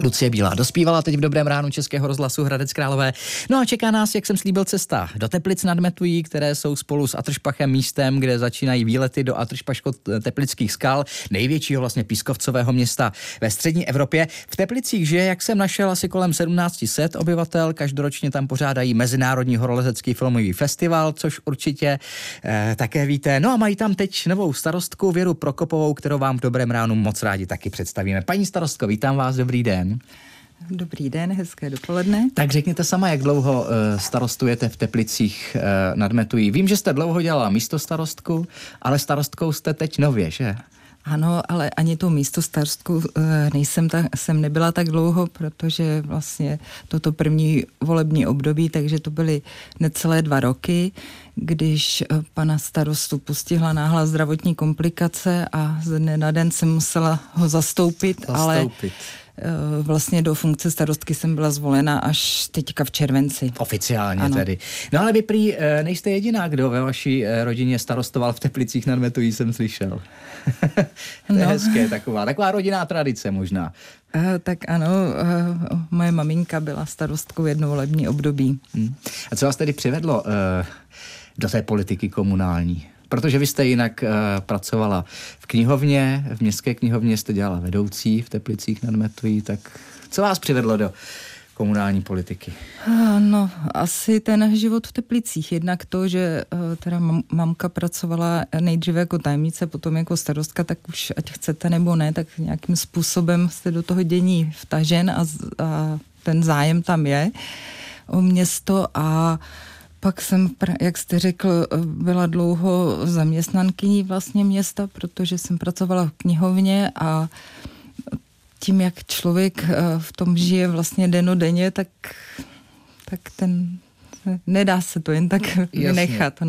Lucie Bílá dospívala teď v Dobrém ránu Českého rozhlasu Hradec Králové. No a čeká nás, jak jsem slíbil, cesta do Teplic nad Metují, které jsou spolu s Atršpachem místem, kde začínají výlety do Atršpaško-Teplických skal, největšího vlastně pískovcového města ve střední Evropě. V Teplicích žije, jak jsem našel, asi kolem 1700 obyvatel. Každoročně tam pořádají Mezinárodní horolezecký filmový festival, což určitě také víte. No a mají tam teď novou starostku Věru Prokopovou, kterou vám v Dobrém ránu moc rádi taky představíme. Paní starostko, vítám vás, dobrý den. Dobrý den, hezké dopoledne. Tak řekněte sama, jak dlouho starostujete v Teplicích nad Metují. Vím, že jste dlouho dělala místostarostku, ale starostkou jste teď nově, že? Ano, ale ani tou místostarostkou jsem nebyla tak dlouho, protože vlastně toto první volební období, takže to byly necelé 2 roky, když pana starostu postihla náhlá zdravotní komplikace a ze dne na den jsem musela ho zastoupit. Ale vlastně do funkce starostky jsem byla zvolena až teďka v červenci. Oficiálně ano. Tedy. No ale vy prý nejste jediná, kdo ve vaší rodině starostoval v Teplicích nad Metují, jsem slyšel. To je hezké, taková rodinná tradice možná. Tak ano, moje maminka byla starostkou jedno volební období. A co vás tedy přivedlo do té politiky komunální? Protože vy jste jinak pracovala v knihovně, v městské knihovně jste dělala vedoucí v Teplicích nad Metují, tak co vás přivedlo do komunální politiky? No, asi ten život v Teplicích. Jednak to, že teda mamka pracovala nejdříve jako tajemnice, potom jako starostka, tak už ať chcete nebo ne, tak nějakým způsobem jste do toho dění vtažen a ten zájem tam je o město. A pak jsem, jak jste řekl, byla dlouho zaměstnankyní vlastně města, protože jsem pracovala v knihovně a tím, jak člověk v tom žije vlastně dennodenně, tak nedá se to jen tak vynechat.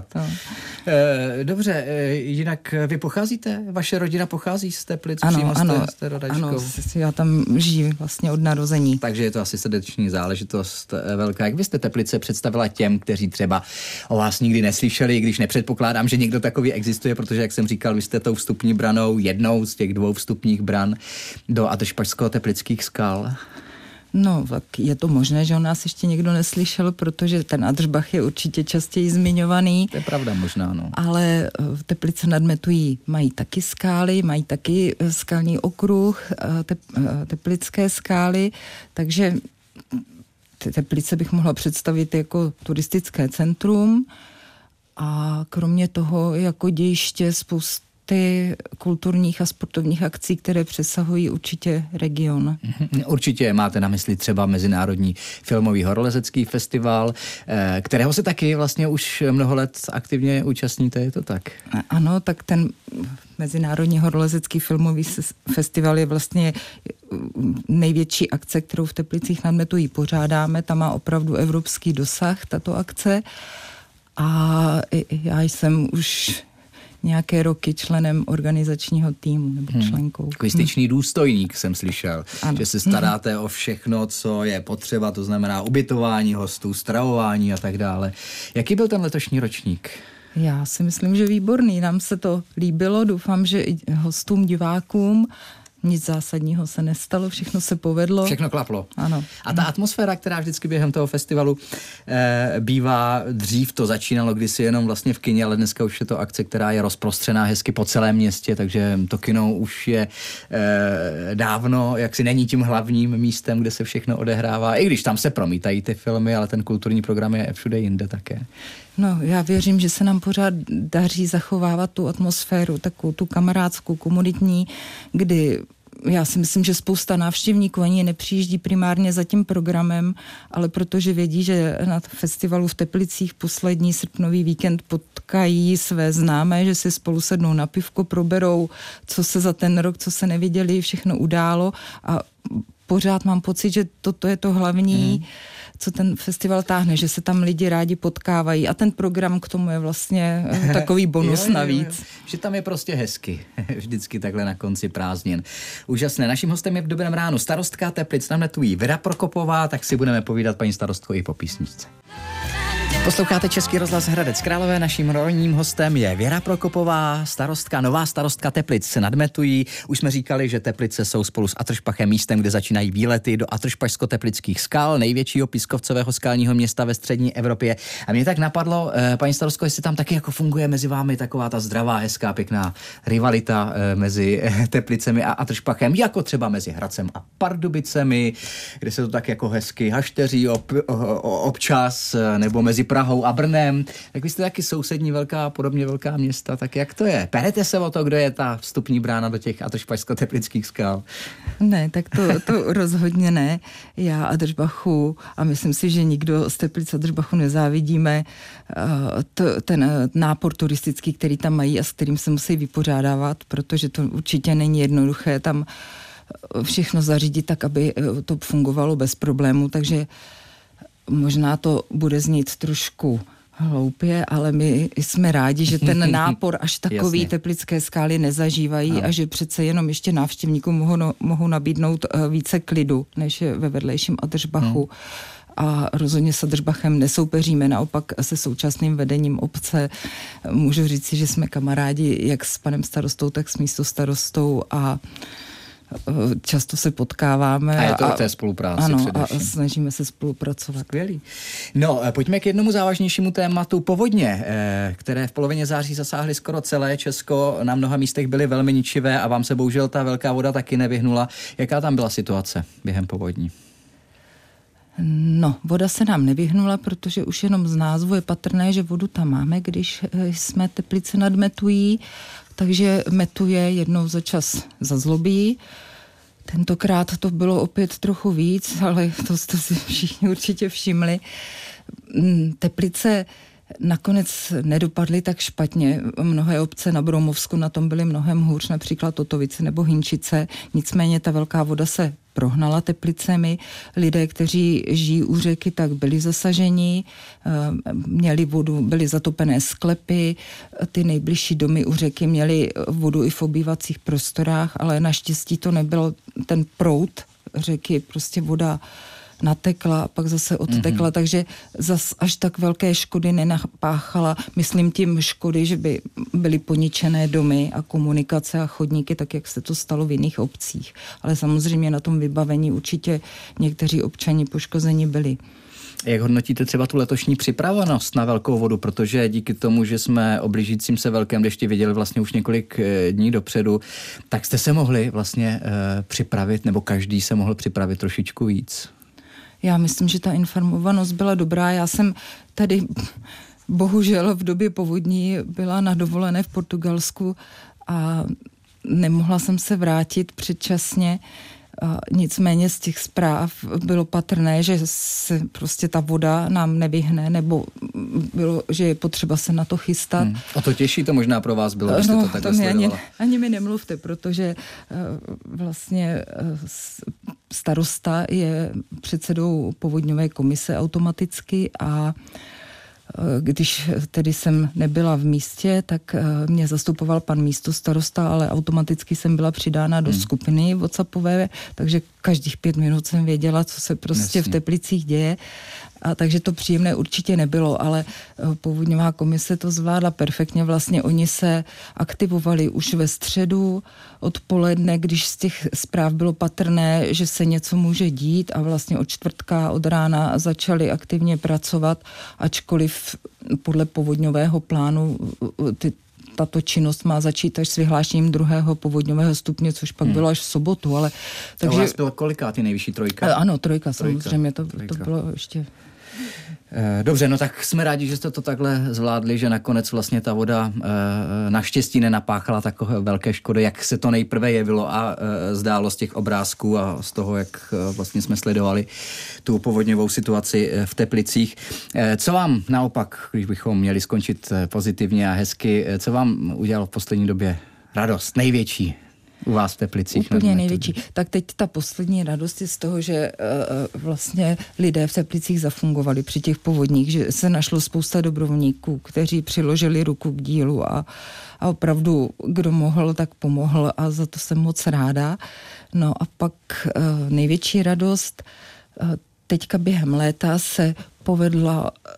Dobře, jinak vy pocházíte, vaše rodina pochází z Teplic? Ano, jste rodačkou? Ano, já tam žiju vlastně od narození. Takže je to asi srdeční záležitost velká. Jak byste Teplice představila těm, kteří třeba o vás nikdy neslyšeli, i když nepředpokládám, že někdo takový existuje, protože, jak jsem říkal, vy jste tou vstupní branou, jednou z těch 2 vstupních bran do Atršpašsko-Teplických skal? No, tak je to možné, že o nás ještě někdo neslyšel, protože ten Atršbach je určitě častěji zmiňovaný. To je pravda možná, no. Ale v Teplice nad Metují mají taky skály, mají taky skalní okruh, teplické skály, takže Teplice bych mohla představit jako turistické centrum a kromě toho jako dějiště spousty kulturních a sportovních akcí, které přesahují určitě region. Určitě máte na mysli třeba Mezinárodní filmový horolezecký festival, kterého se taky vlastně už mnoho let aktivně účastníte, je to tak? Ano, tak ten Mezinárodní horolezecký filmový festival je vlastně největší akce, kterou v Teplicích nad Metují pořádáme. Tam má opravdu evropský dosah, tato akce. A já jsem už nějaké roky členem organizačního týmu nebo členkou. Takový styčný důstojník jsem slyšel, ano. Že se staráte o všechno, co je potřeba, to znamená ubytování hostů, stravování a tak dále. Jaký byl ten letošní ročník? Já si myslím, že výborný. Nám se to líbilo, doufám, že i hostům, divákům. Nic zásadního se nestalo, všechno se povedlo. Všechno klaplo. Ano. A ta atmosféra, která vždycky během toho festivalu bývá, dřív to začínalo kdysi jenom vlastně v kině, ale dneska už je to akce, která je rozprostřená hezky po celém městě, takže to kino už je dávno, jaksi není tím hlavním místem, kde se všechno odehrává, i když tam se promítají ty filmy, ale ten kulturní program je všude jinde také. No, já věřím, že se nám pořád daří zachovávat tu atmosféru, takovou tu kamarádskou, komunitní, kdy já si myslím, že spousta návštěvníků ani nepřijíždí primárně za tím programem, ale protože vědí, že na festivalu v Teplicích poslední srpnový víkend potkají své známé, že si spolu sednou na pivko, proberou, co se za ten rok, co se neviděli, všechno událo a pořád mám pocit, že toto je to hlavní, co ten festival táhne, že se tam lidi rádi potkávají a ten program k tomu je vlastně takový bonus navíc. Že tam je prostě hezky, vždycky takhle na konci prázdnin. Úžasné. Naším hostem je v Dobrém ránu starostka Teplic nad Metují Věra Prokopová, tak si budeme povídat, paní starostko, i po písničce. Posloucháte Český rozhlas Hradec Králové, naším rolním hostem je Věra Prokopová, nová starostka Teplic nad Metují. Už jsme říkali, že Teplice jsou spolu s Atršpachem místem, kde začínají výlety do Atršpašsko-teplických skal, největšího pískovcového skalního města ve střední Evropě. A mě tak napadlo, paní starostko, jestli tam taky jako funguje mezi vámi taková ta zdravá, hezká, pěkná rivalita mezi Teplicemi a Atršpachem, jako třeba mezi Hradcem a Pardubicemi, kde se to tak jako hezky hašteří občas, nebo mezi Prahou a Brnem. Tak vy jste taky sousední podobně velká města, tak jak to je? Perete se o to, kdo je ta vstupní brána do těch Atršpašsko-teplických skal? Ne, tak to rozhodně ne. Já Atršbachu, a myslím si, že nikdo z Teplic Atršbachu nezávidíme, ten nápor turistický, který tam mají a s kterým se musí vypořádávat, protože to určitě není jednoduché tam všechno zařídit tak, aby to fungovalo bez problémů, takže možná to bude znít trošku hloupě, ale my jsme rádi, že ten nápor až takový teplické skály nezažívají a že přece jenom ještě návštěvníkům mohou nabídnout více klidu, než je ve vedlejším Atršbachu. A rozhodně s Atršbachem nesoupeříme, naopak se současným vedením obce. Můžu říct, že jsme kamarádi jak s panem starostou, tak s místostarostou a často se potkáváme. A je to o té spolupráci ano, především. A snažíme se spolupracovat. Skvělý. No, pojďme k jednomu závažnějšímu tématu. Povodně, které v polovině září zasáhly skoro celé Česko, na mnoha místech byly velmi ničivé a vám se bohužel ta velká voda taky nevyhnula. Jaká tam byla situace během povodní? No, voda se nám nevyhnula, protože už jenom z názvu je patrné, že vodu tam máme, když jsme Teplice nad Metují, takže Metuje jednou za čas zazlobí. Tentokrát to bylo opět trochu víc, ale to jste si všichni určitě všimli. Teplice nakonec nedopadly tak špatně. Mnohé obce na Broumovsku na tom byly mnohem hůř, například Totovice nebo Hinčice. Nicméně ta velká voda se prohnala Teplicemi. Lidé, kteří žijí u řeky, tak byli zasaženi, měli vodu, byly zatopené sklepy, ty nejbližší domy u řeky měly vodu i v obývacích prostorách, ale naštěstí to nebyl ten proud řeky, prostě voda natekla a pak zase odtekla, takže zas až tak velké škody nenapáchala. Myslím tím škody, že by byly poničené domy a komunikace a chodníky, tak jak se to stalo v jiných obcích. Ale samozřejmě na tom vybavení určitě někteří občani poškození byli. Jak hodnotíte třeba tu letošní připravenost na velkou vodu, protože díky tomu, že jsme o blížícím se velkém dešti viděli vlastně už několik dní dopředu, tak jste se mohli vlastně připravit, nebo každý se mohl připravit trošičku víc? Já myslím, že ta informovanost byla dobrá. Já jsem tady bohužel v době povodní byla na dovolené v Portugalsku a nemohla jsem se vrátit předčasně. Nicméně z těch zpráv bylo patrné, že se prostě ta voda nám nevyhne, nebo bylo, že je potřeba se na to chystat. O to těžší to možná pro vás bylo, když jste to takhle sledovala. Ani mi nemluvte, protože vlastně starosta je předsedou povodňové komise automaticky a když tedy jsem nebyla v místě, tak mě zastupoval pan místostarosta, ale automaticky jsem byla přidána do skupiny WhatsAppové, takže každých 5 minut jsem věděla, co se prostě v Teplicích děje. A takže to příjemné určitě nebylo, ale povodňová komise to zvládla perfektně. Vlastně oni se aktivovali už ve středu odpoledne, když z těch zpráv bylo patrné, že se něco může dít a vlastně od čtvrtka, od rána začali aktivně pracovat, ačkoliv podle povodňového plánu tato činnost má začít až s vyhlášením 2. povodňového stupně, což pak bylo až v sobotu. Ale takže u vás bylo kolikátý nejvyšší trojka? Ano, trojka. Samozřejmě, to bylo ještě... Dobře, no tak jsme rádi, že jste to takhle zvládli, že nakonec vlastně ta voda naštěstí nenapáchala takové velké škody, jak se to nejprve jevilo a zdálo z těch obrázků a z toho, jak vlastně jsme sledovali tu povodňovou situaci v Teplicích. Co vám naopak, když bychom měli skončit pozitivně a hezky, co vám udělalo v poslední době radost, největší? U vás v Teplicích. Úplně největší. Tak teď ta poslední radost je z toho, že vlastně lidé v Teplicích zafungovali při těch povodních, že se našlo spousta dobrovolníků, kteří přiložili ruku k dílu a opravdu kdo mohl, tak pomohl a za to jsem moc ráda. No a pak největší radost, teďka během léta se povedla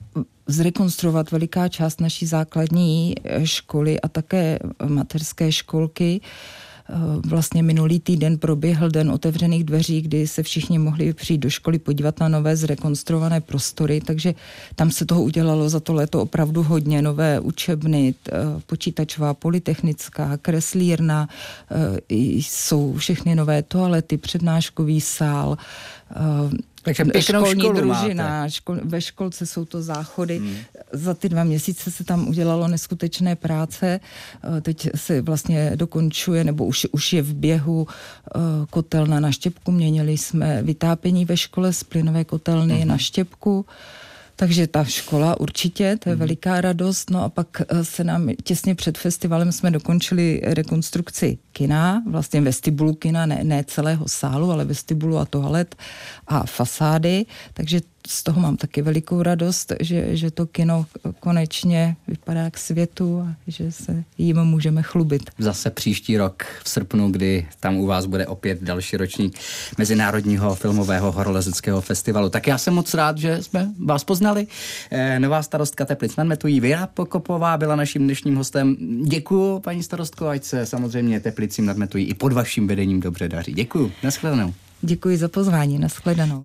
zrekonstruovat veliká část naší základní školy a také mateřské školky. Vlastně minulý týden proběhl den otevřených dveří, kdy se všichni mohli přijít do školy podívat na nové zrekonstruované prostory, takže tam se toho udělalo za to léto opravdu hodně. Nové učebny, počítačová, polytechnická, kreslírna, jsou všechny nové toalety, přednáškový sál, takže pěknou školu družina, ve školce jsou to záchody. Za ty 2 měsíce se tam udělalo neskutečné práce. Teď se vlastně dokončuje, nebo už je v běhu kotelna na štěpku. Měnili jsme vytápění ve škole z plynové kotelny na štěpku. Takže ta škola určitě, to je veliká radost. No a pak se nám těsně před festivalem jsme dokončili rekonstrukci kina, vlastně vestibulu kina, ne celého sálu, ale vestibulu a toalet a fasády. Takže z toho mám taky velikou radost, že to kino konečně vypadá k světu a že se jim můžeme chlubit. Zase příští rok v srpnu, kdy tam u vás bude opět další ročník Mezinárodního filmového horolezeckého festivalu. Tak já jsem moc rád, že jsme vás poznali. Nová starostka Teplic nad Metují, Věra Pokopová, byla naším dnešním hostem. Děkuju, paní starostko, ať se samozřejmě Teplicím nad Metují i pod vaším vedením dobře daří. Děkuju, nashledanou. Děkuji za pozvání, nashledanou.